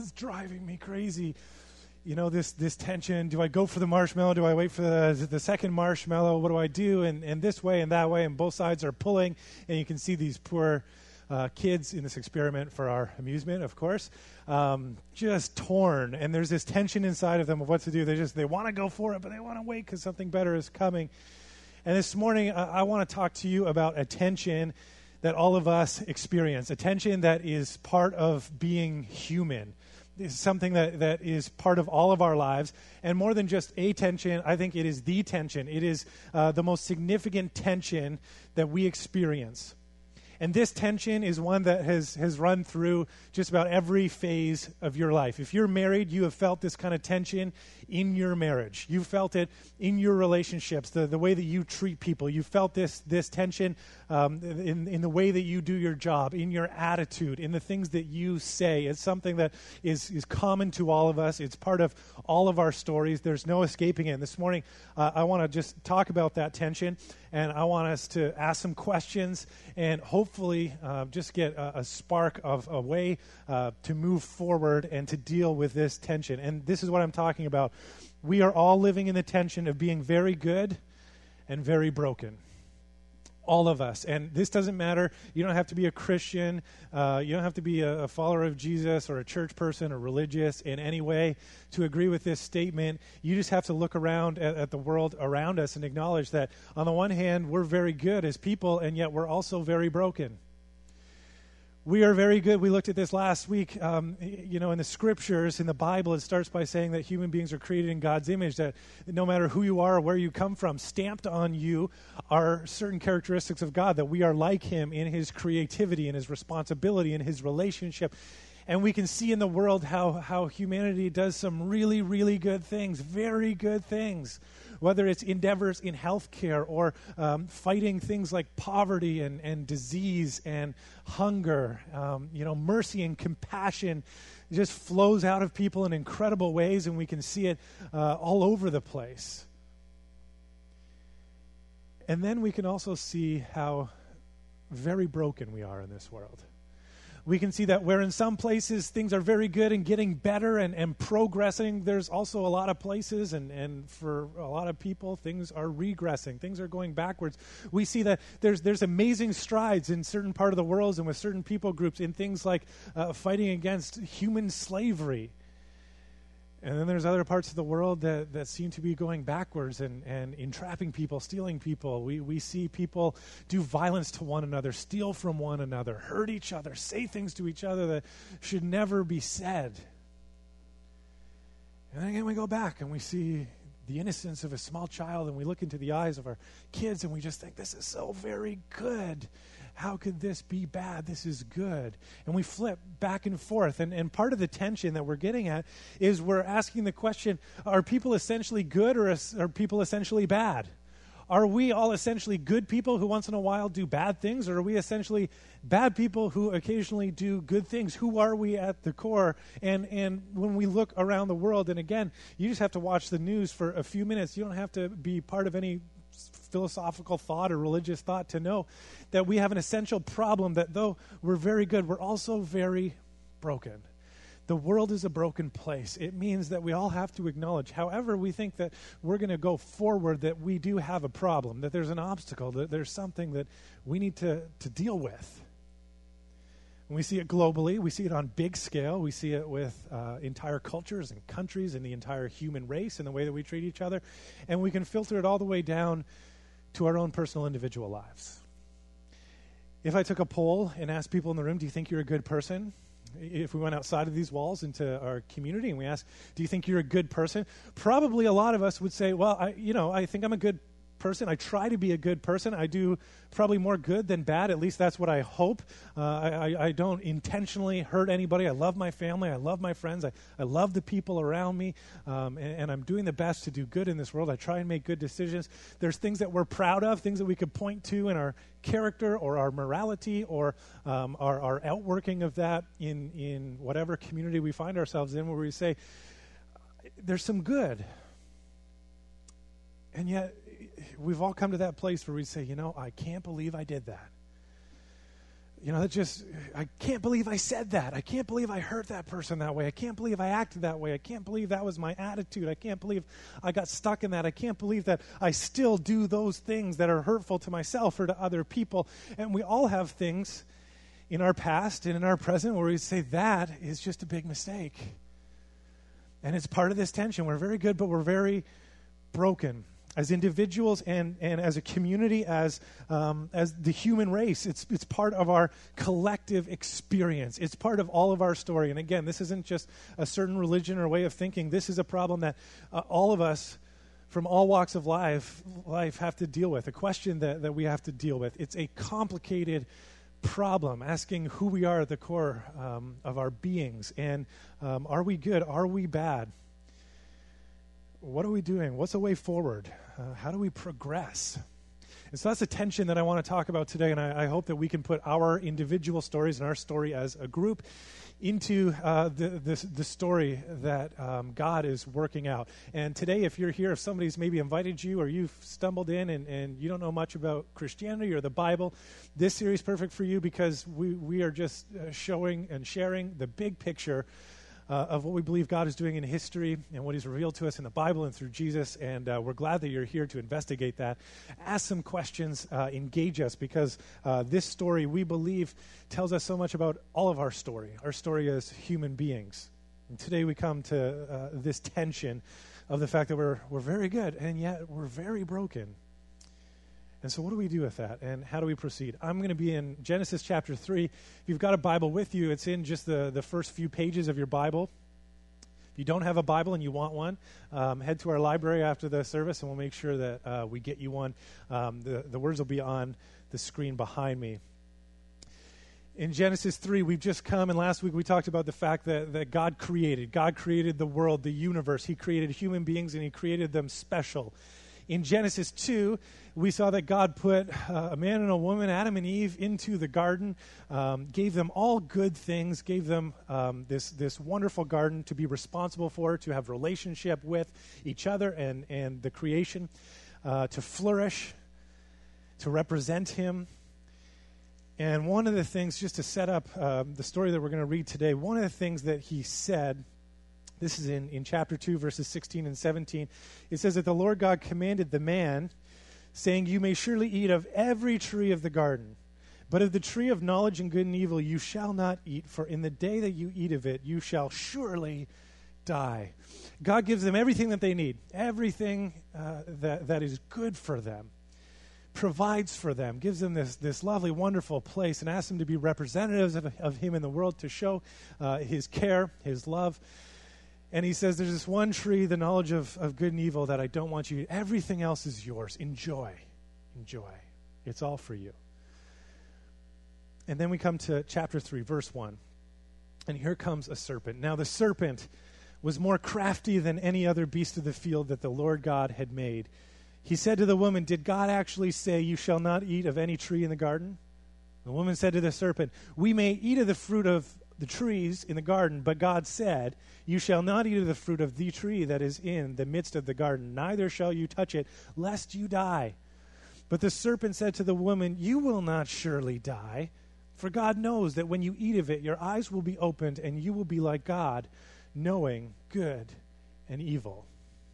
is driving me crazy. You know, this tension. Do I go for the marshmallow? Do I wait for the second marshmallow? What do I do? And this way and that way, and both sides are pulling. And you can see these poor kids in this experiment for our amusement, of course, just torn. And there's this tension inside of them of what to do. They want to go for it, but they want to wait because something better is coming. And this morning, I want to talk to you about a tension that all of us experience, a tension that is part of being human. This is something that is part of all of our lives. And more than just a tension, I think it is the tension. It is the most significant tension that we experience. And this tension is one that has run through just about every phase of your life. If you're married, you have felt this kind of tension in your marriage. You felt it in your relationships, the way that you treat people. You felt this tension in the way that you do your job, in your attitude, in the things that you say. It's something that is common to all of us. It's part of all of our stories. There's no escaping it. And this morning, I want to just talk about that tension, and I want us to ask some questions and hopefully just get a spark of a way to move forward and to deal with this tension. And this is what I'm talking about. We are all living in the tension of being very good and very broken. All of us. And this doesn't matter. You don't have to be a Christian. You don't have to be a follower of Jesus or a church person or religious in any way to agree with this statement. You just have to look around at the world around us and acknowledge that on the one hand, we're very good as people, and yet we're also very broken. We are very good. We looked at this last week. In the scriptures, in the Bible, it starts by saying that human beings are created in God's image, that no matter who you are or where you come from, stamped on you are certain characteristics of God, that we are like him in his creativity, in his responsibility, in his relationship. And we can see in the world how humanity does some really, really good things, very good things, whether it's endeavors in healthcare or fighting things like poverty and disease and hunger. Mercy and compassion just flows out of people in incredible ways, and we can see it all over the place. And then we can also see how very broken we are in this world. We can see that where in some places things are very good and getting better and progressing, there's also a lot of places, and for a lot of people, things are regressing. Things are going backwards. We see that there's amazing strides in certain part of the world and with certain people groups in things like fighting against human slavery. And then there's other parts of the world that seem to be going backwards and entrapping people, stealing people. We see people do violence to one another, steal from one another, hurt each other, say things to each other that should never be said. And then again we go back and we see the innocence of a small child, and we look into the eyes of our kids and we just think, this is so very good. How could this be bad? This is good. And we flip back and forth. And part of the tension that we're getting at is we're asking the question, are people essentially good or are people essentially bad? Are we all essentially good people who once in a while do bad things, or are we essentially bad people who occasionally do good things? Who are we at the core? And when we look around the world, and again, you just have to watch the news for a few minutes. You don't have to be part of any philosophical thought or religious thought to know that we have an essential problem, that though we're very good, we're also very broken. The world is a broken place. It means that we all have to acknowledge, however we think that we're going to go forward, that we do have a problem, that there's an obstacle, that there's something that we need to deal with. And we see it globally. We see it on big scale. We see it with entire cultures and countries and the entire human race and the way that we treat each other. And we can filter it all the way down to our own personal individual lives. If I took a poll and asked people in the room, do you think you're a good person? If we went outside of these walls into our community and we asked, do you think you're a good person? Probably a lot of us would say, well, I think I'm a good person. I try to be a good person. I do probably more good than bad. At least that's what I hope. I don't intentionally hurt anybody. I love my family. I love my friends. I love the people around me. And I'm doing the best to do good in this world. I try and make good decisions. There's things that we're proud of, things that we could point to in our character or our morality or our outworking of that in whatever community we find ourselves in, where we say, there's some good. And yet, we've all come to that place where we say, I can't believe I did that. I can't believe I said that. I can't believe I hurt that person that way. I can't believe I acted that way. I can't believe that was my attitude. I can't believe I got stuck in that. I can't believe that I still do those things that are hurtful to myself or to other people. And we all have things in our past and in our present where we say that is just a big mistake. And it's part of this tension. We're very good, but we're very broken. As individuals and as a community, as the human race, it's part of our collective experience. It's part of all of our story. And again, this isn't just a certain religion or way of thinking. This is a problem that all of us from all walks of life have to deal with, a question that we have to deal with. It's a complicated problem, asking who we are at the core of our beings. And are we good? Are we bad? What are we doing? What's a way forward? How do we progress? And so that's a tension that I want to talk about today, and I hope that we can put our individual stories and our story as a group into the story that God is working out. And today, if you're here, if somebody's maybe invited you or you've stumbled in and you don't know much about Christianity or the Bible, this series is perfect for you because we are just showing and sharing the big picture of what we believe God is doing in history and what he's revealed to us in the Bible and through Jesus, and we're glad that you're here to investigate that. Ask some questions, engage us, because this story, we believe, tells us so much about all of our story as human beings. And today we come to this tension of the fact that we're very good, and yet we're very broken. And so what do we do with that, and how do we proceed? I'm going to be in Genesis chapter 3. If you've got a Bible with you, it's in just the first few pages of your Bible. If you don't have a Bible and you want one, head to our library after the service, and we'll make sure that we get you one. The words will be on the screen behind me. In Genesis 3, we've just come, and last week we talked about the fact that God created the world, the universe. He created human beings, and he created them special. In Genesis 2, we saw that God put a man and a woman, Adam and Eve, into the garden, gave them all good things, gave them this wonderful garden to be responsible for, to have relationship with each other and the creation, to flourish, to represent him. And one of the things, just to set up the story that we're going to read today, one of the things that he said, this is in chapter 2, verses 16 and 17. It says that the Lord God commanded the man, saying, "You may surely eat of every tree of the garden, but of the tree of knowledge and good and evil you shall not eat, for in the day that you eat of it you shall surely die." God gives them everything that they need, everything that is good for them, provides for them, gives them this lovely, wonderful place, and asks them to be representatives of him in the world, to show his care, his love. And he says, there's this one tree, the knowledge of good and evil, that I don't want you to eat. Everything else is yours. Enjoy. Enjoy. It's all for you. And then we come to chapter 3, verse 1. And here comes a serpent. Now the serpent was more crafty than any other beast of the field that the Lord God had made. He said to the woman, "Did God actually say, 'You shall not eat of any tree in the garden'?" The woman said to the serpent, "We may eat of the fruit of the trees in the garden, but God said, 'You shall not eat of the fruit of the tree that is in the midst of the garden, neither shall you touch it, lest you die.' But the serpent said to the woman, 'You will not surely die, for God knows that when you eat of it, your eyes will be opened, and you will be like God, knowing good and evil.'"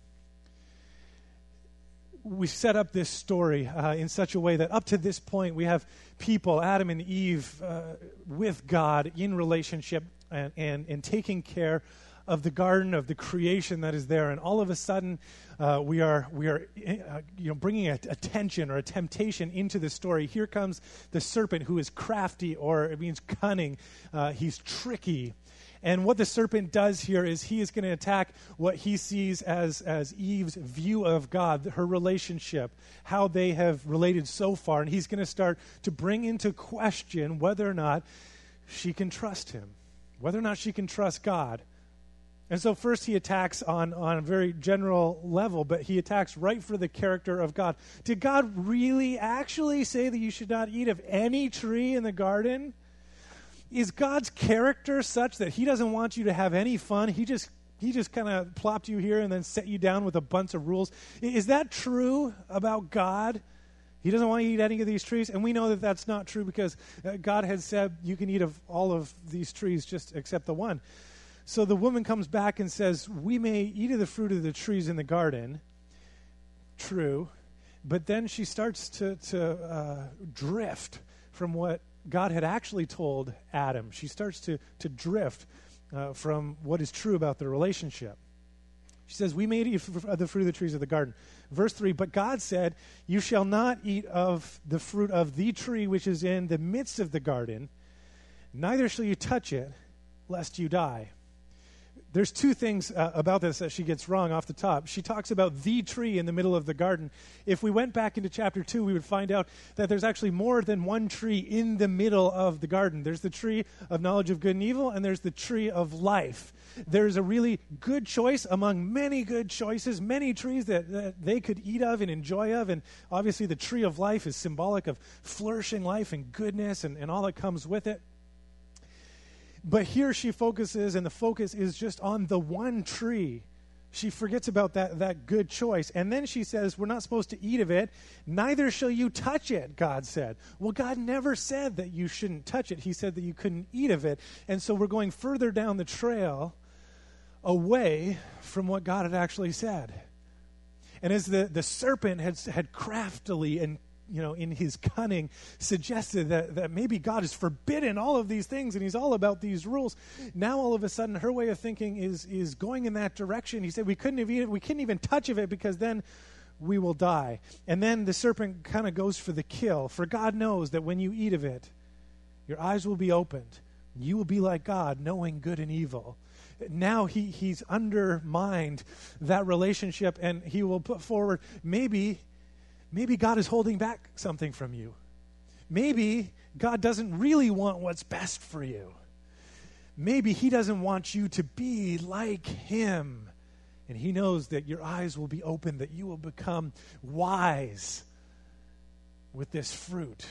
We set up this story in such a way that up to this point we have people, Adam and Eve, with God in relationship and taking care of the garden, of the creation that is there. And all of a sudden we are bringing a tension or a temptation into the story. Here comes the serpent, who is crafty, or it means cunning. He's tricky. And what the serpent does here is he is going to attack what he sees as Eve's view of God, her relationship, how they have related so far. And he's going to start to bring into question whether or not she can trust him, whether or not she can trust God. And so first he attacks on a very general level, but he attacks right for the character of God. Did God really actually say that you should not eat of any tree in the garden? Is God's character such that he doesn't want you to have any fun? He just kind of plopped you here and then set you down with a bunch of rules. Is that true about God? He doesn't want you to eat any of these trees. And we know that that's not true because God had said you can eat of all of these trees just except the one. So the woman comes back and says, we may eat of the fruit of the trees in the garden. True. But then she starts to drift from what God had actually told Adam. She starts to drift from what is true about their relationship. She says, we may eat of the fruit of the trees of the garden. Verse 3, but God said, you shall not eat of the fruit of the tree which is in the midst of the garden, neither shall you touch it, lest you die. There's two things about this that she gets wrong off the top. She talks about the tree in the middle of the garden. If we went back into chapter 2, we would find out that there's actually more than one tree in the middle of the garden. There's the tree of knowledge of good and evil, and there's the tree of life. There's a really good choice among many good choices, many trees that they could eat of and enjoy of. And obviously the tree of life is symbolic of flourishing life and goodness and all that comes with it. But here she focuses, and the focus is just on the one tree. She forgets about that good choice. And then she says, we're not supposed to eat of it. Neither shall you touch it, God said. Well, God never said that you shouldn't touch it. He said that you couldn't eat of it. And so we're going further down the trail away from what God had actually said. And as the serpent had craftily and in his cunning, suggested that maybe God has forbidden all of these things and he's all about these rules. Now all of a sudden her way of thinking is going in that direction. He said we couldn't eat it, we couldn't even touch of it because then we will die. And then the serpent kind of goes for the kill. For God knows that when you eat of it, your eyes will be opened. You will be like God, knowing good and evil. Now he's undermined that relationship, and he will put forward, maybe God is holding back something from you. Maybe God doesn't really want what's best for you. Maybe he doesn't want you to be like him. And he knows that your eyes will be open, that you will become wise with this fruit.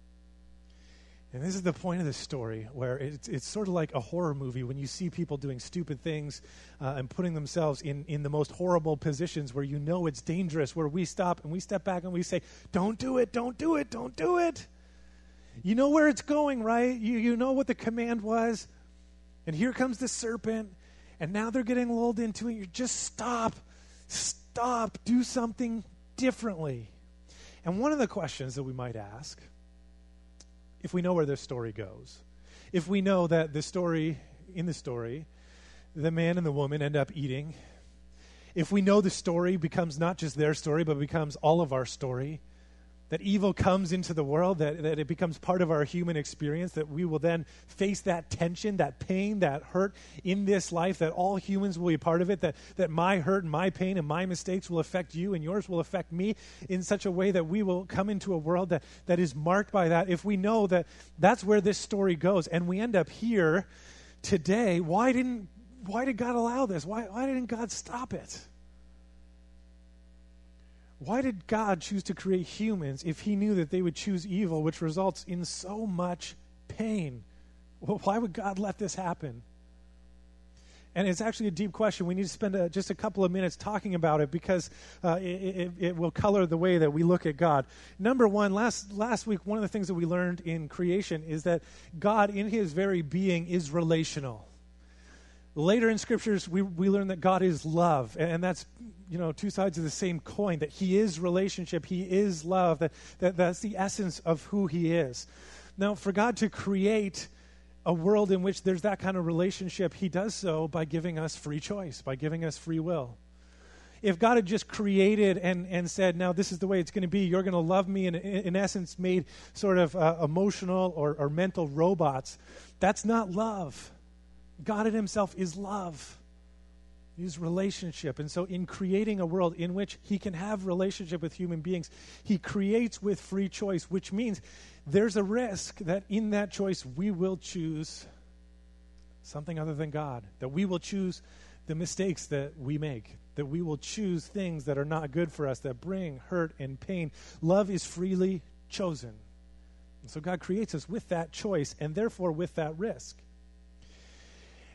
And this is the point of the story, where it's sort of like a horror movie when you see people doing stupid things and putting themselves in the most horrible positions where you know it's dangerous, where we stop and we step back and we say, don't do it, don't do it, don't do it. You know where it's going, right? You know what the command was. And here comes the serpent, and now they're getting lulled into it. You just stop, do something differently. And one of the questions that we might ask, if we know where this story goes, if we know that in the story, the man and the woman end up eating, if we know the story becomes not just their story, but becomes all of our story, that evil comes into the world, that it becomes part of our human experience, that we will then face that tension, that pain, that hurt in this life, that all humans will be part of it, that my hurt and my pain and my mistakes will affect you and yours will affect me in such a way that we will come into a world that is marked by that. If we know that that's where this story goes and we end up here today, why did God allow this? Why didn't God stop it? Why did God choose to create humans if he knew that they would choose evil, which results in so much pain? Well, why would God let this happen? And it's actually a deep question. We need to spend just a couple of minutes talking about it because it will color the way that we look at God. Number one, last week, one of the things that we learned in creation is that God, in his very being, is relational. Later in scriptures, we learn that God is love, and that's two sides of the same coin, that he is relationship, he is love, that's the essence of who he is. Now, for God to create a world in which there's that kind of relationship, he does so by giving us free choice, by giving us free will. If God had just created and said, now this is the way it's going to be, you're going to love me, and in essence made sort of emotional or mental robots, that's not love. God in himself is love. He's relationship. And so in creating a world in which he can have relationship with human beings, he creates with free choice, which means there's a risk that in that choice we will choose something other than God, that we will choose the mistakes that we make, that we will choose things that are not good for us, that bring hurt and pain. Love is freely chosen. And so God creates us with that choice and therefore with that risk.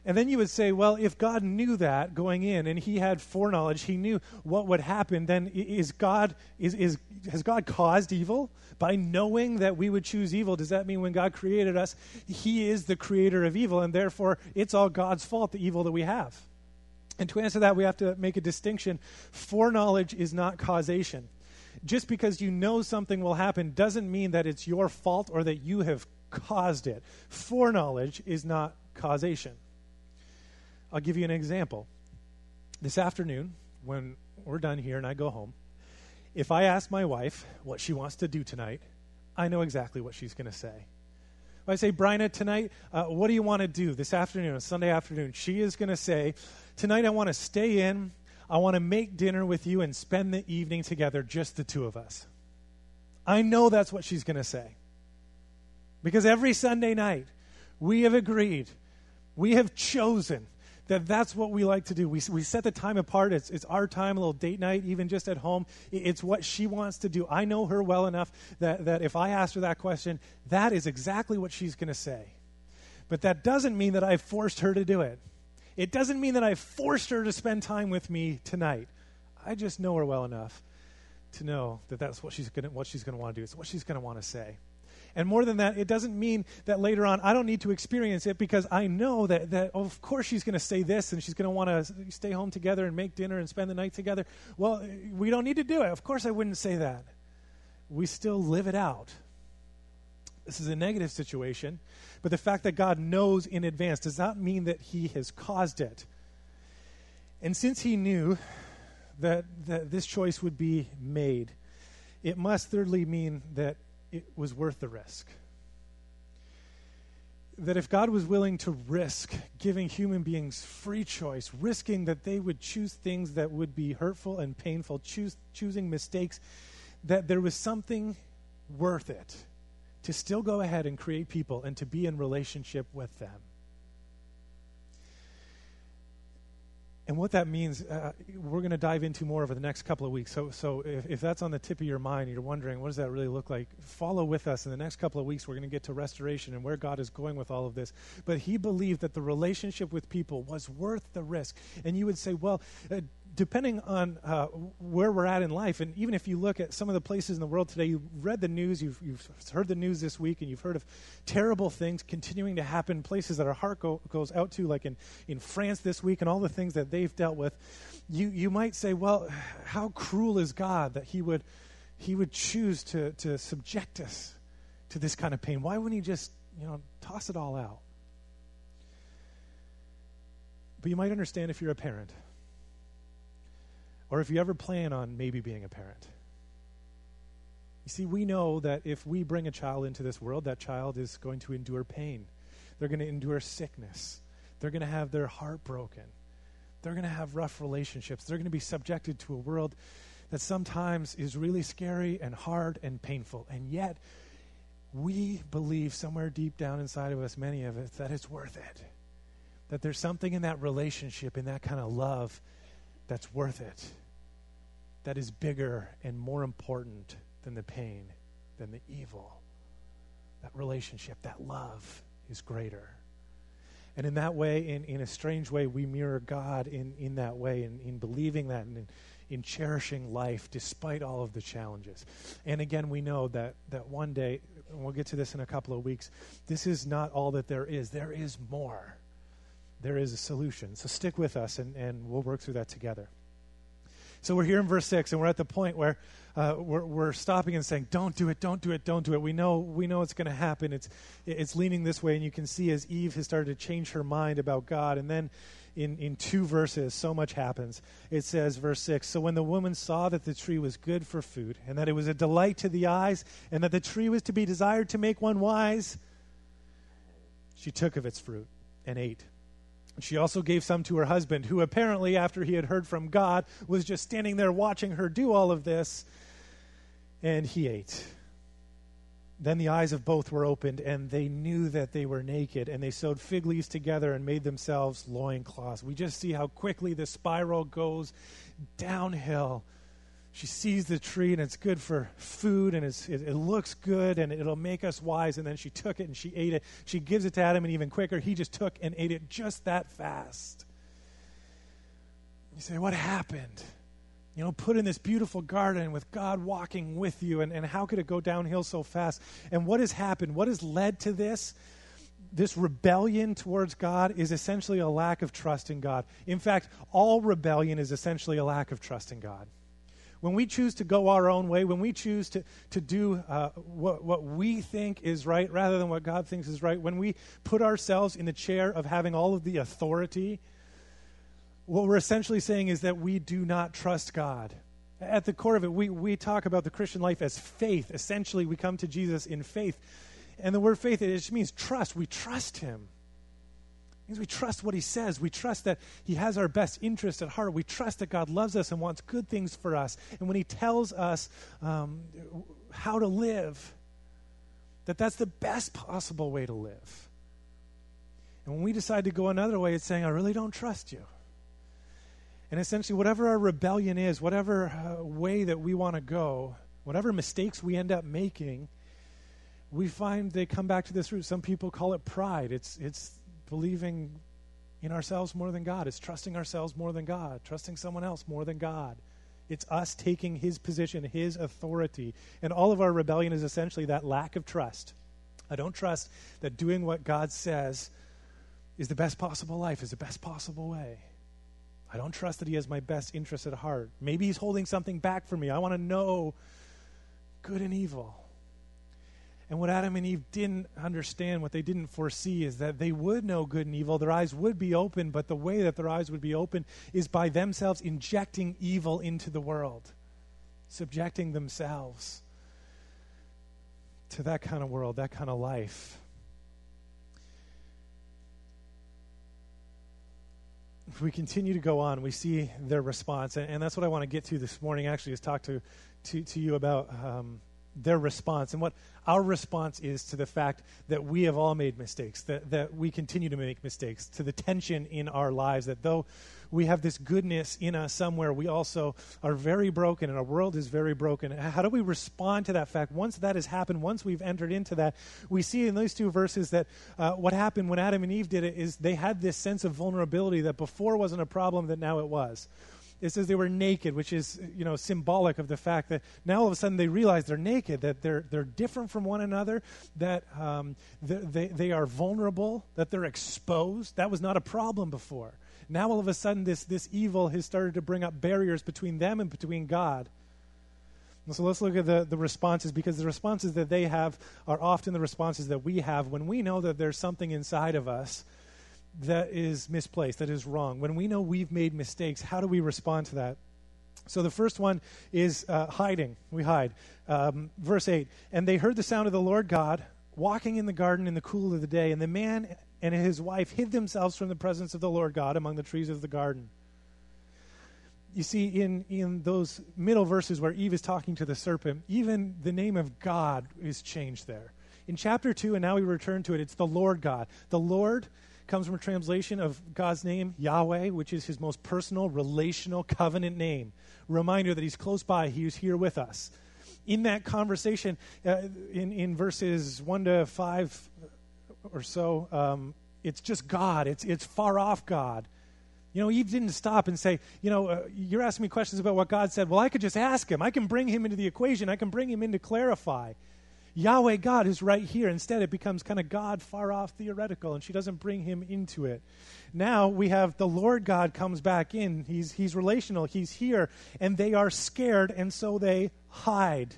And then you would say, well, if God knew that going in and he had foreknowledge, he knew what would happen, then has God caused evil? By knowing that we would choose evil, does that mean when God created us, he is the creator of evil, and therefore it's all God's fault, the evil that we have? And to answer that, we have to make a distinction. Foreknowledge is not causation. Just because you know something will happen doesn't mean that it's your fault or that you have caused it. Foreknowledge is not causation. I'll give you an example. This afternoon, when we're done here and I go home, if I ask my wife what she wants to do tonight, I know exactly what she's going to say. If I say, Bryna, tonight, what do you want to do this afternoon, a Sunday afternoon? She is going to say, tonight I want to stay in, I want to make dinner with you and spend the evening together, just the two of us. I know that's what she's going to say. Because every Sunday night, we have agreed, we have chosen that that's what we like to do. We set the time apart. It's our time, a little date night, even just at home. It's what she wants to do. I know her well enough that if I ask her that question, that is exactly what she's going to say. But that doesn't mean that I've forced her to do it. It doesn't mean that I've forced her to spend time with me tonight. I just know her well enough to know that that's what she's going to want to do. It's what she's going to want to say. And more than that, it doesn't mean that later on I don't need to experience it, because I know that of course she's going to say this and she's going to want to stay home together and make dinner and spend the night together. Well, we don't need to do it. Of course I wouldn't say that. We still live it out. This is a negative situation, but the fact that God knows in advance does not mean that he has caused it. And since he knew that this choice would be made, it must thirdly mean that it was worth the risk. That if God was willing to risk giving human beings free choice, risking that they would choose things that would be hurtful and painful, choosing mistakes, that there was something worth it to still go ahead and create people and to be in relationship with them. And what that means, we're going to dive into more over the next couple of weeks. So if that's on the tip of your mind and you're wondering, what does that really look like? Follow with us. In the next couple of weeks, we're going to get to restoration and where God is going with all of this. But he believed that the relationship with people was worth the risk. And you would say, well, depending on where we're at in life, and even if you look at some of the places in the world today, you've read the news, you've heard the news this week, and you've heard of terrible things continuing to happen, places that our heart goes out to, like in France this week, and all the things that they've dealt with. You might say, well, how cruel is God that he would choose to subject us to this kind of pain? Why wouldn't he just toss it all out? But you might understand if you're a parent, or if you ever plan on maybe being a parent. You see, we know that if we bring a child into this world, that child is going to endure pain. They're going to endure sickness. They're going to have their heart broken. They're going to have rough relationships. They're going to be subjected to a world that sometimes is really scary and hard and painful. And yet, we believe somewhere deep down inside of us, many of us, that it's worth it. That there's something in that relationship, in that kind of love, that's worth it, that is bigger and more important than the pain, than the evil. That relationship, that love is greater. And in that way, in a strange way, we mirror God in that way, in believing that and in cherishing life despite all of the challenges. And again, we know that one day, and we'll get to this in a couple of weeks, this is not all that there is. There is more. There is a solution. So stick with us, and we'll work through that together. So we're here in verse 6, and we're at the point where we're stopping and saying, don't do it, don't do it, don't do it. We know it's going to happen. It's leaning this way, and you can see as Eve has started to change her mind about God. And then in 2 verses, so much happens. It says, verse 6, so when the woman saw that the tree was good for food, and that it was a delight to the eyes, and that the tree was to be desired to make one wise, she took of its fruit and ate. She also gave some to her husband, who apparently, after he had heard from God, was just standing there watching her do all of this, and he ate. Then the eyes of both were opened, and they knew that they were naked, and they sewed fig leaves together and made themselves loincloths. We just see how quickly the spiral goes downhill. She sees the tree, and it's good for food, and it looks good, and it'll make us wise. And then she took it, and she ate it. She gives it to Adam, and even quicker, he just took and ate it just that fast. You say, what happened? Put in this beautiful garden with God walking with you, and how could it go downhill so fast? And what has happened? What has led to this? This rebellion towards God is essentially a lack of trust in God. In fact, all rebellion is essentially a lack of trust in God. When we choose to go our own way, when we choose to do what we think is right rather than what God thinks is right, when we put ourselves in the chair of having all of the authority, what we're essentially saying is that we do not trust God. At the core of it, we talk about the Christian life as faith. Essentially, we come to Jesus in faith. And the word faith, it just means trust. We trust him. It means we trust what he says. We trust that he has our best interest at heart. We trust that God loves us and wants good things for us. And when he tells us how to live, that's the best possible way to live. And when we decide to go another way, it's saying, I really don't trust you. And essentially, whatever our rebellion is, whatever way that we want to go, whatever mistakes we end up making, we find they come back to this root. Some people call it pride. It's believing in ourselves more than God. It's trusting ourselves more than God, trusting someone else more than God. It's us taking his position, his authority. And all of our rebellion is essentially that lack of trust. I don't trust that doing what God says is the best possible life, is the best possible way. I don't trust that he has my best interest at heart. Maybe he's holding something back from me. I want to know good and evil. And what Adam and Eve didn't understand, what they didn't foresee, is that they would know good and evil. Their eyes would be open, but the way that their eyes would be open is by themselves injecting evil into the world, subjecting themselves to that kind of world, that kind of life. If we continue to go on, we see their response, and that's what I want to get to this morning, actually, is talk to you about their response and what our response is to the fact that we have all made mistakes, that we continue to make mistakes, to the tension in our lives, that though we have this goodness in us somewhere, we also are very broken, and our world is very broken. How do we respond to that fact? Once that has happened, once we've entered into that, we see in those two verses that what happened when Adam and Eve did it is they had this sense of vulnerability that before wasn't a problem, that now it was. It says they were naked, which is, symbolic of the fact that now all of a sudden they realize they're naked, that they're different from one another, that they are vulnerable, that they're exposed. That was not a problem before. Now all of a sudden this evil has started to bring up barriers between them and between God. And so let's look at the responses, because the responses that they have are often the responses that we have when we know that there's something inside of us that is misplaced, that is wrong. When we know we've made mistakes, how do we respond to that? So the first one is hiding. We hide. Verse 8, and they heard the sound of the Lord God walking in the garden in the cool of the day, and the man and his wife hid themselves from the presence of the Lord God among the trees of the garden. You see, in those middle verses where Eve is talking to the serpent, even the name of God is changed there. In chapter 2, and now we return to it, it's the Lord God. The Lord comes from a translation of God's name, Yahweh, which is his most personal, relational, covenant name. Reminder that he's close by, he is here with us. In that conversation, in verses 1 to 5 or so, it's just God. It's far off God. Eve didn't stop and say, you're asking me questions about what God said. Well, I could just ask him. I can bring him into the equation. I can bring him in to clarify. Yahweh God is right here. Instead, it becomes kind of God far off theoretical, and she doesn't bring him into it. Now we have the Lord God comes back in. He's relational. He's here, and they are scared, and so they hide.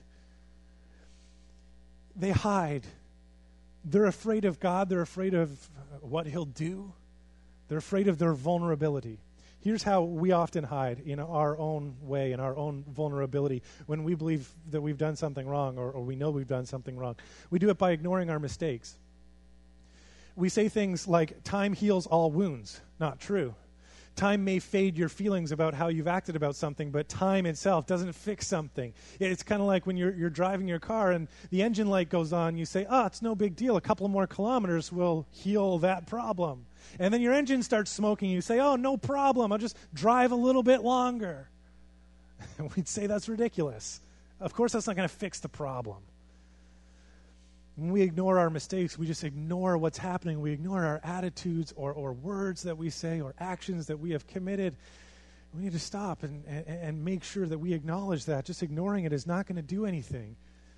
They hide. They're afraid of God. They're afraid of what he'll do. They're afraid of their vulnerability. Here's how we often hide in our own way, in our own vulnerability, when we believe that we've done something wrong or we know we've done something wrong. We do it by ignoring our mistakes. We say things like, time heals all wounds. Not true. Time may fade your feelings about how you've acted about something, but time itself doesn't fix something. It's kind of like when you're driving your car and the engine light goes on, you say, it's no big deal. A couple more kilometers will heal that problem. And then your engine starts smoking. You say, no problem. I'll just drive a little bit longer. We'd say that's ridiculous. Of course, that's not going to fix the problem. When we ignore our mistakes, we just ignore what's happening. We ignore our attitudes or words that we say or actions that we have committed. We need to stop and make sure that we acknowledge that. Just ignoring it is not going to do anything.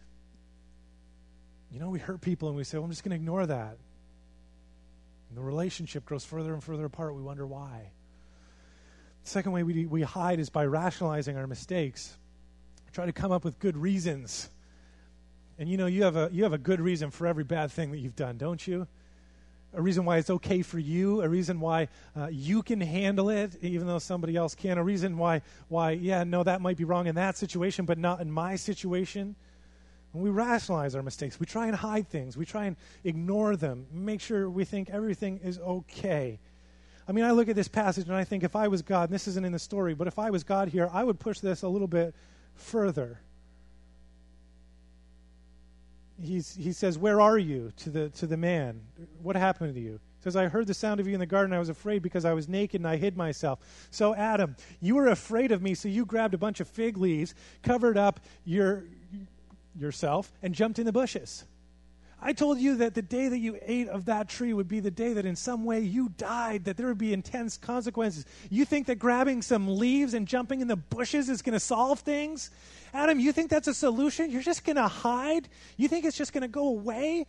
We hurt people and we say, well, I'm just going to ignore that. And the relationship grows further and further apart. We wonder why. The second way we hide is by rationalizing our mistakes. Try to come up with good reasons. And you have a good reason for every bad thing that you've done, don't you? A reason why it's okay for you. A reason why you can handle it, even though somebody else can. A reason why that might be wrong in that situation, but not in my situation. When we rationalize our mistakes, we try and hide things. We try and ignore them. Make sure we think everything is okay. I mean, I look at this passage and I think if I was God, and this isn't in the story, but if I was God here, I would push this a little bit further. He says, where are you to the man? What happened to you? He says, I heard the sound of you in the garden. I was afraid because I was naked and I hid myself. So Adam, you were afraid of me, so you grabbed a bunch of fig leaves, covered up yourself, and jumped in the bushes. I told you that the day that you ate of that tree would be the day that in some way you died, that there would be intense consequences. You think that grabbing some leaves and jumping in the bushes is going to solve things? Adam, you think that's a solution? You're just going to hide? You think it's just going to go away?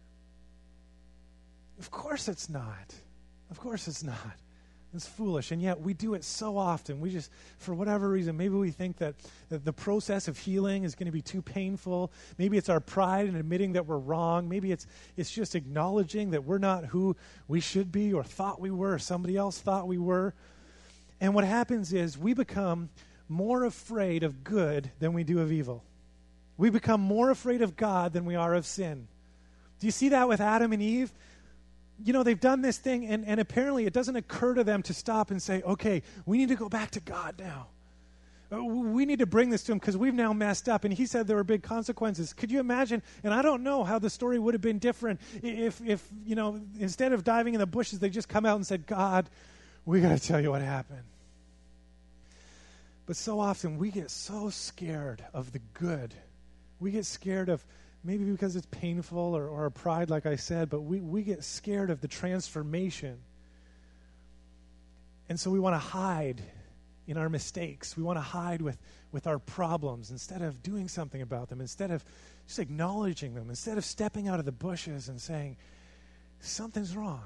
Of course it's not. Of course it's not. It's foolish, and yet we do it so often. We just, for whatever reason, maybe we think that the process of healing is going to be too painful. Maybe it's our pride in admitting that we're wrong. Maybe it's just acknowledging that we're not who we should be or thought we were, or somebody else thought we were. And what happens is we become more afraid of good than we do of evil. We become more afraid of God than we are of sin. Do you see that with Adam and Eve? They've done this thing, and apparently it doesn't occur to them to stop and say, okay, we need to go back to God now. We need to bring this to him because we've now messed up, and he said there were big consequences. Could you imagine? And I don't know how the story would have been different if instead of diving in the bushes, they just come out and said, God, we got to tell you what happened. But so often we get so scared of the good. We get scared of maybe because it's painful or our pride, like I said, but we get scared of the transformation. And so we want to hide in our mistakes. We want to hide with our problems instead of doing something about them, instead of just acknowledging them, instead of stepping out of the bushes and saying, something's wrong.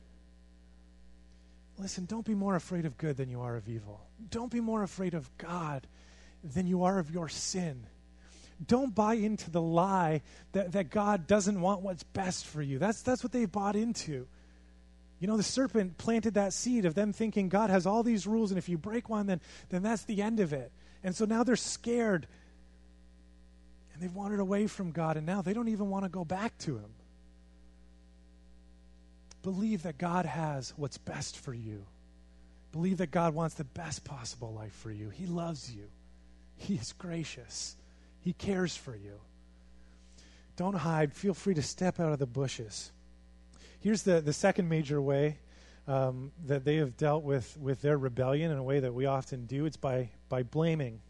Listen, don't be more afraid of good than you are of evil. Don't be more afraid of God than you are of your sin. Don't buy into the lie that God doesn't want what's best for you. That's what they've bought into. The serpent planted that seed of them thinking God has all these rules, and if you break one, then that's the end of it. And so now they're scared, and they've wandered away from God, and now they don't even want to go back to him. Believe that God has what's best for you. Believe that God wants the best possible life for you. He loves you. He is gracious. He cares for you. Don't hide. Feel free to step out of the bushes. Here's the second major way that they have dealt with their rebellion in a way that we often do. It's by blaming.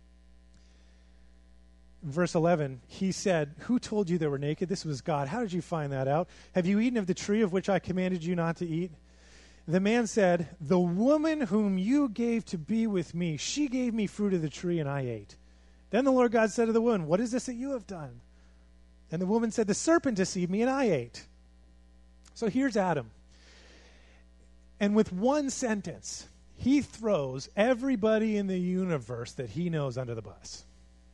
In verse 11, he said, who told you they were naked? This was God. How did you find that out? Have you eaten of the tree of which I commanded you not to eat? The man said, the woman whom you gave to be with me, she gave me fruit of the tree and I ate. Then the Lord God said to the woman, what is this that you have done? And the woman said, the serpent deceived me and I ate. So here's Adam. And with one sentence, he throws everybody in the universe that he knows under the bus.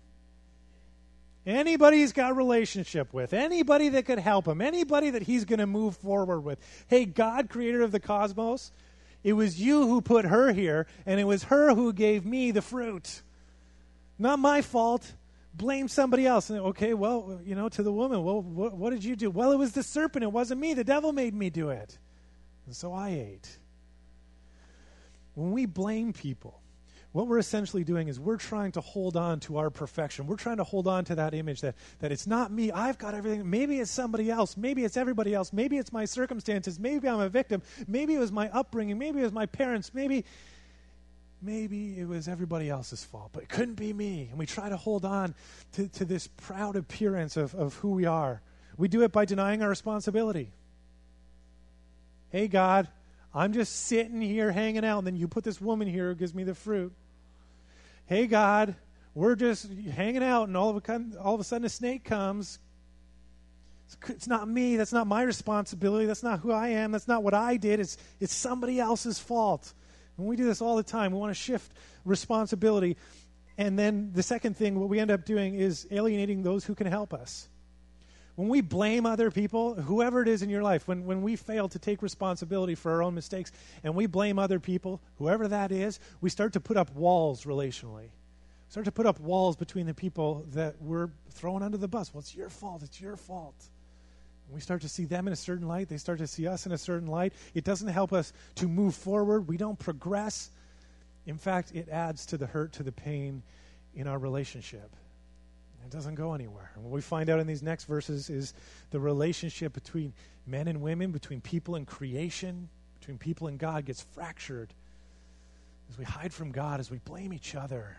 Anybody he's got a relationship with, anybody that could help him, anybody that he's going to move forward with. Hey, God, creator of the cosmos, it was you who put her here, and it was her who gave me the fruit. Not my fault. Blame somebody else. And, okay, well, to the woman, well, what did you do? Well, it was the serpent. It wasn't me. The devil made me do it. And so I ate. When we blame people, what we're essentially doing is we're trying to hold on to our perfection. We're trying to hold on to that image that it's not me. I've got everything. Maybe it's somebody else. Maybe it's everybody else. Maybe it's my circumstances. Maybe I'm a victim. Maybe it was my upbringing. Maybe it was my parents. Maybe maybe it was everybody else's fault, but it couldn't be me. And we try to hold on to this proud appearance of who we are. We do it by denying our responsibility. Hey, God, I'm just sitting here hanging out, and then you put this woman here who gives me the fruit. Hey, God, we're just hanging out, and all of a sudden a snake comes. It's not me. That's not my responsibility. That's not who I am. That's not what I did. It's somebody else's fault. And we do this all the time. We want to shift responsibility. And then the second thing, what we end up doing is alienating those who can help us. When we blame other people, whoever it is in your life, when we fail to take responsibility for our own mistakes and we blame other people, whoever that is, we start to put up walls relationally. Start to put up walls between the people that we're throwing under the bus. Well, it's your fault. It's your fault. And we start to see them in a certain light. They start to see us in a certain light. It doesn't help us to move forward. We don't progress. In fact, it adds to the hurt, to the pain in our relationship. It doesn't go anywhere. And what we find out in these next verses is the relationship between men and women, between people and creation, between people and God gets fractured as we hide from God, as we blame each other.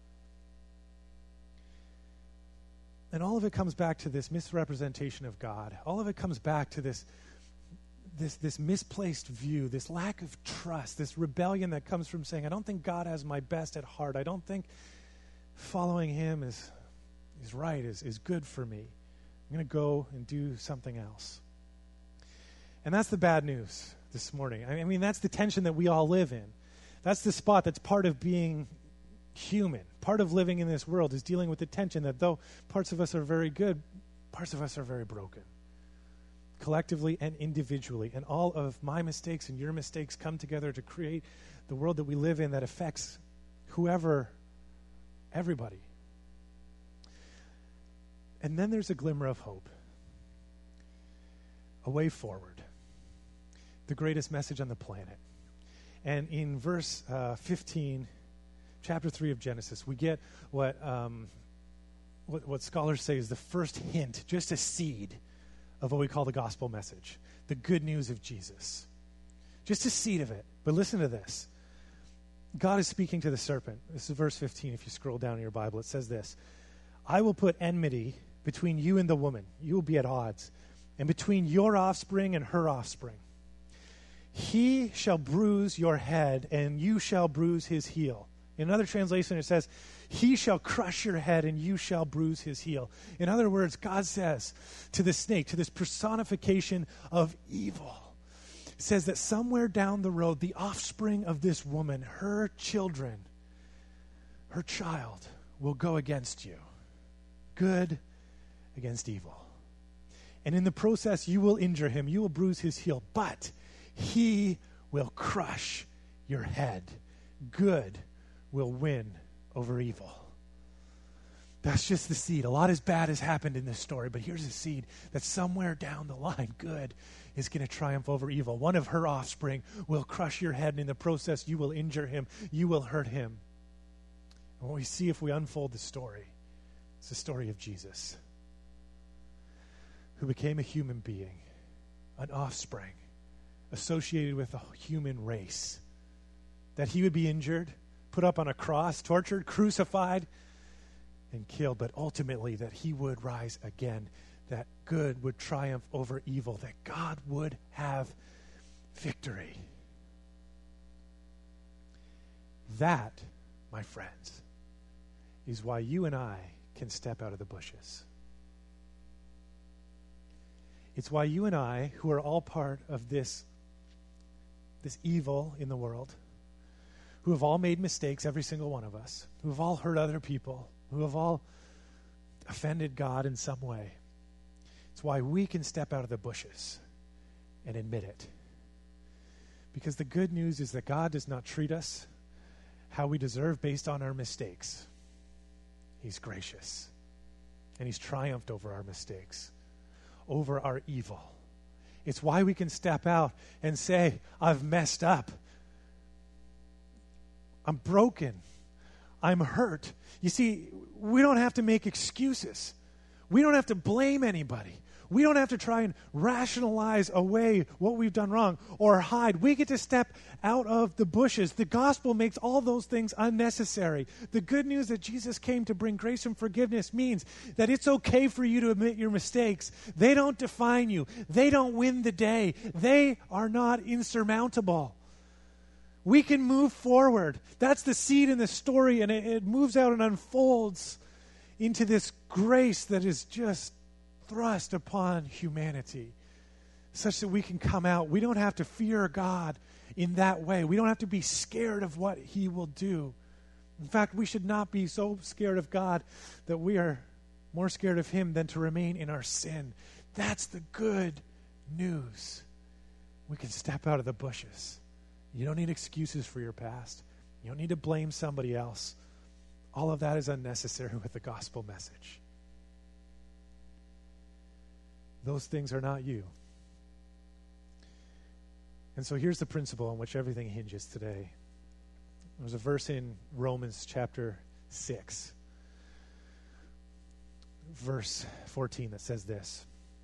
And all of it comes back to this misrepresentation of God. All of it comes back to this misplaced view, this lack of trust, this rebellion that comes from saying, I don't think God has my best at heart. I don't think following him is right, is good for me. I'm going to go and do something else. And that's the bad news this morning. I mean, that's the tension that we all live in. That's the spot that's part of being human. Part of living in this world is dealing with the tension that though parts of us are very good, parts of us are very broken. Collectively and individually. And all of my mistakes and your mistakes come together to create the world that we live in that affects everybody. And then there's a glimmer of hope. A way forward. The greatest message on the planet. And in verse 15, chapter 3 of Genesis, we get what scholars say is the first hint, just a seed of what we call the gospel message. The good news of Jesus. Just a seed of it. But listen to this. God is speaking to the serpent. This is verse 15. If you scroll down in your Bible, it says this. I will put enmity between you and the woman. You will be at odds. And between your offspring and her offspring. He shall bruise your head, and you shall bruise his heel. In another translation, it says, he shall crush your head, and you shall bruise his heel. In other words, God says to the snake, to this personification of evil, says that somewhere down the road, the offspring of this woman, her children, her child, will go against you. Good against evil. And in the process, you will injure him. You will bruise his heel. But he will crush your head. Good will win over evil. That's just the seed. A lot as bad has happened in this story, but here's a seed that somewhere down the line, good is going to triumph over evil. One of her offspring will crush your head, and in the process, you will injure him. You will hurt him. And what we see if we unfold the story, it's the story of Jesus, who became a human being, an offspring associated with the human race, that he would be injured, put up on a cross, tortured, crucified, and killed, but ultimately that he would rise again, that good would triumph over evil, that God would have victory. That, my friends, is why you and I can step out of the bushes. It's why you and I, who are all part of this evil in the world, who have all made mistakes, every single one of us, who have all hurt other people, who have all offended God in some way. It's why we can step out of the bushes and admit it. Because the good news is that God does not treat us how we deserve based on our mistakes. He's gracious. And he's triumphed over our mistakes, over our evil. It's why we can step out and say, I've messed up. I'm broken. I'm hurt. You see, we don't have to make excuses. We don't have to blame anybody. We don't have to try and rationalize away what we've done wrong or hide. We get to step out of the bushes. The gospel makes all those things unnecessary. The good news that Jesus came to bring grace and forgiveness means that it's okay for you to admit your mistakes. They don't define you. They don't win the day. They are not insurmountable. We can move forward. That's the seed in the story, and it moves out and unfolds into this grace that is just thrust upon humanity, such that we can come out. We don't have to fear God in that way. We don't have to be scared of what he will do. In fact, we should not be so scared of God that we are more scared of him than to remain in our sin. That's the good news. We can step out of the bushes. You don't need excuses for your past. You don't need to blame somebody else. All of that is unnecessary with the gospel message. Those things are not you. And so here's the principle on which everything hinges today. There's a verse in Romans chapter 6, verse 14 that says this: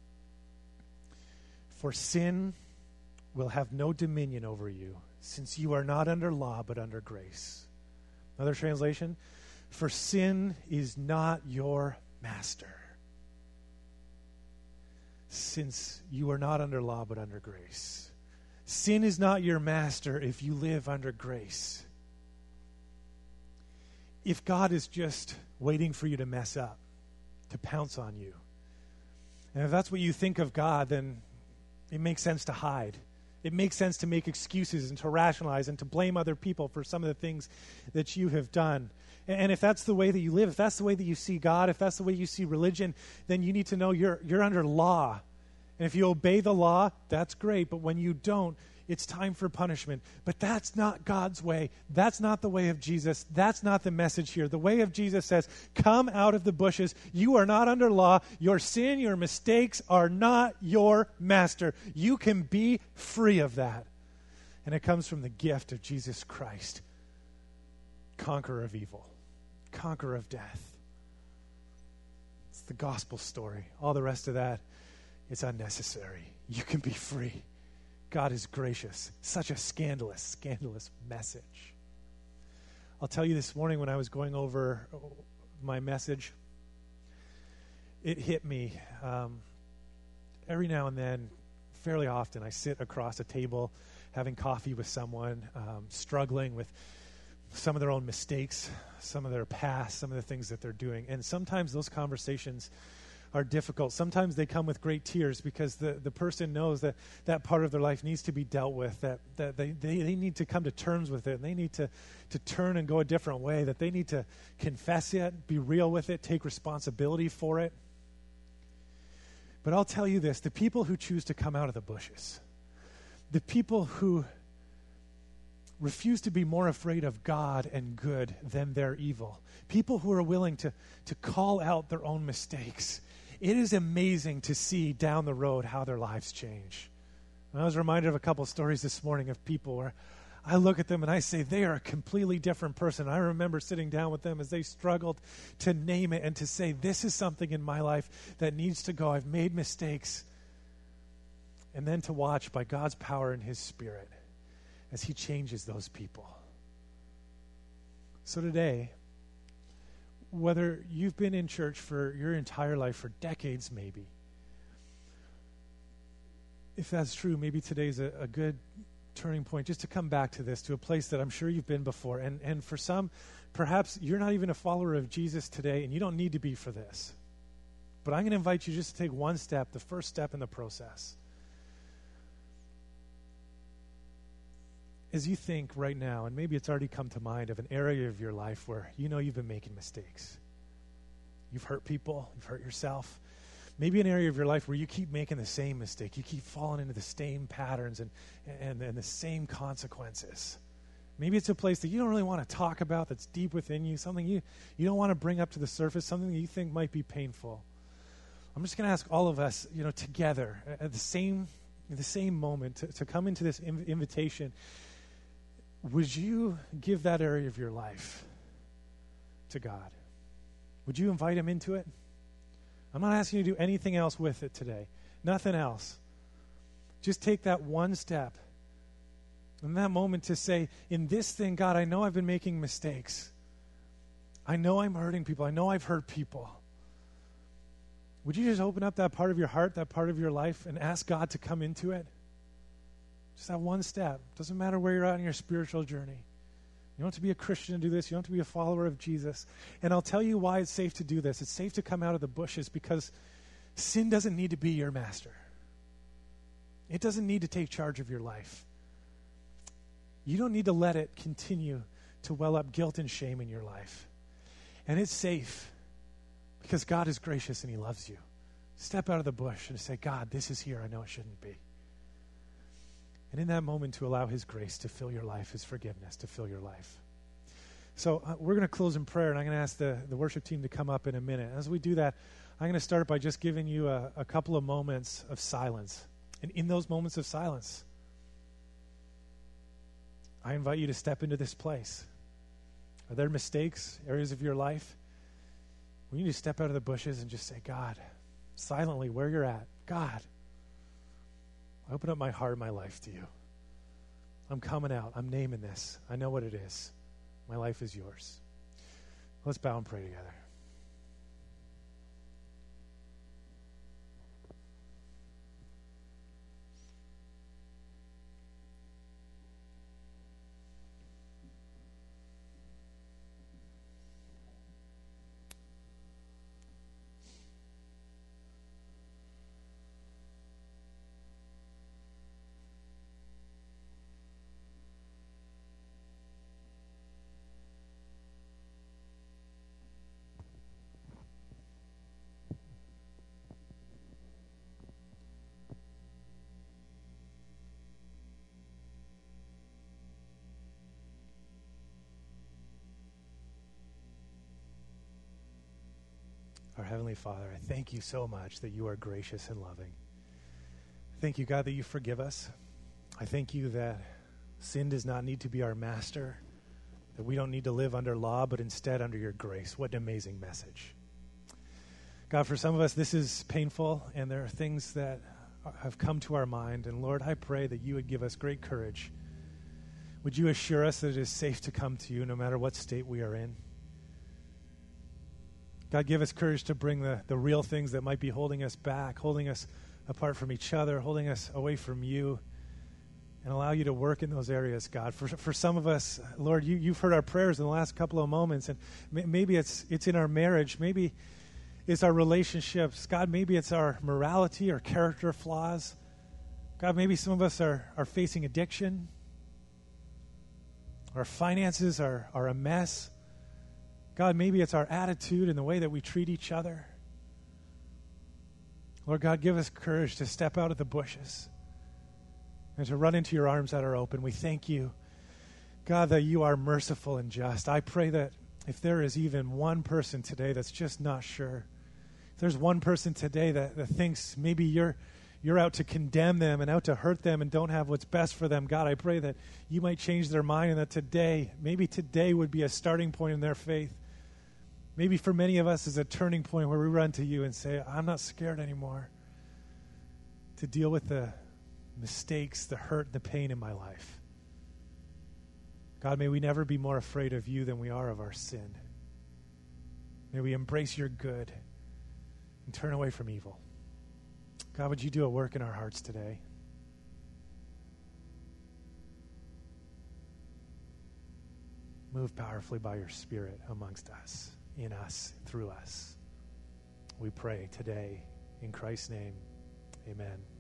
"For sin will have no dominion over you, since you are not under law but under grace." Another translation: "For sin is not your master, since you are not under law but under grace." Sin is not your master if you live under grace. If God is just waiting for you to mess up, to pounce on you, and if that's what you think of God, then it makes sense to hide. It makes sense to make excuses and to rationalize and to blame other people for some of the things that you have done. And if that's the way that you live, if that's the way that you see God, if that's the way you see religion, then you need to know you're under law. And if you obey the law, that's great. But when you don't, it's time for punishment. But that's not God's way. That's not the way of Jesus. That's not the message here. The way of Jesus says, come out of the bushes. You are not under law. Your sin, your mistakes are not your master. You can be free of that. And it comes from the gift of Jesus Christ, conqueror of evil, conqueror of death. It's the gospel story. All the rest of that, it's unnecessary. You can be free. God is gracious. Such a scandalous, scandalous message. I'll tell you, this morning when I was going over my message, it hit me. Every now and then, fairly often, I sit across a table having coffee with someone, struggling with some of their own mistakes, some of their past, some of the things that they're doing. And sometimes those conversations are difficult. Sometimes they come with great tears because the person knows that that part of their life needs to be dealt with, that they need to come to terms with it, and they need to turn and go a different way, that they need to confess it, be real with it, take responsibility for it. But I'll tell you this, the people who choose to come out of the bushes, the people who refuse to be more afraid of God and good than their evil, people who are willing to call out their own mistakes, it is amazing to see down the road how their lives change. And I was reminded of a couple of stories this morning of people where I look at them and I say, they are a completely different person. I remember sitting down with them as they struggled to name it and to say, this is something in my life that needs to go. I've made mistakes. And then to watch by God's power and his Spirit as he changes those people. So today, whether you've been in church for your entire life, for decades maybe, if that's true, maybe today's a good turning point just to come back to this, to a place that I'm sure you've been before. And for some, perhaps you're not even a follower of Jesus today, and you don't need to be for this. But I'm going to invite you just to take one step, the first step in the process. As you think right now, and maybe it's already come to mind, of an area of your life where you know you've been making mistakes. You've hurt people, you've hurt yourself. Maybe an area of your life where you keep making the same mistake. You keep falling into the same patterns and the same consequences. Maybe it's a place that you don't really want to talk about, that's deep within you, something you don't want to bring up to the surface, something that you think might be painful. I'm just going to ask all of us, together at the same moment to come into this invitation. Would you give that area of your life to God? Would you invite him into it? I'm not asking you to do anything else with it today. Nothing else. Just take that one step. In that moment to say, in this thing, God, I know I've been making mistakes. I know I'm hurting people. I know I've hurt people. Would you just open up that part of your heart, that part of your life, and ask God to come into it? Just that one step. Doesn't matter where you're at in your spiritual journey. You don't have to be a Christian to do this. You don't have to be a follower of Jesus. And I'll tell you why it's safe to do this. It's safe to come out of the bushes because sin doesn't need to be your master. It doesn't need to take charge of your life. You don't need to let it continue to well up guilt and shame in your life. And it's safe because God is gracious and he loves you. Step out of the bush and say, God, this is here. I know it shouldn't be. And in that moment to allow his grace to fill your life, his forgiveness to fill your life. So we're going to close in prayer, and I'm going to ask the worship team to come up in a minute. As we do that, I'm going to start by just giving you a couple of moments of silence. And in those moments of silence, I invite you to step into this place. Are there mistakes, areas of your life? We need to step out of the bushes and just say, God, silently where you're at, God, I open up my heart and my life to you. I'm coming out. I'm naming this. I know what it is. My life is yours. Let's bow and pray together. Our Heavenly Father, I thank you so much that you are gracious and loving. Thank you, God, that you forgive us. I thank you that sin does not need to be our master, that we don't need to live under law, but instead under your grace. What an amazing message. God, for some of us, this is painful, and there are things that have come to our mind. And Lord, I pray that you would give us great courage. Would you assure us that it is safe to come to you no matter what state we are in? God, give us courage to bring the real things that might be holding us back, holding us apart from each other, holding us away from you, and allow you to work in those areas, God. For some of us, Lord, you've heard our prayers in the last couple of moments, and maybe it's in our marriage, maybe it's our relationships, God, maybe it's our morality or character flaws. God, maybe some of us are facing addiction. Our finances are a mess. God, maybe it's our attitude and the way that we treat each other. Lord God, give us courage to step out of the bushes and to run into your arms that are open. We thank you, God, that you are merciful and just. I pray that if there is even one person today that's just not sure, if there's one person today that thinks maybe you're out to condemn them and out to hurt them and don't have what's best for them, God, I pray that you might change their mind and that maybe today would be a starting point in their faith. Maybe for many of us is a turning point where we run to you and say, I'm not scared anymore to deal with the mistakes, the hurt, the pain in my life. God, may we never be more afraid of you than we are of our sin. May we embrace your good and turn away from evil. God, would you do a work in our hearts today? Move powerfully by your Spirit amongst us, in us, through us. We pray today in Christ's name. Amen.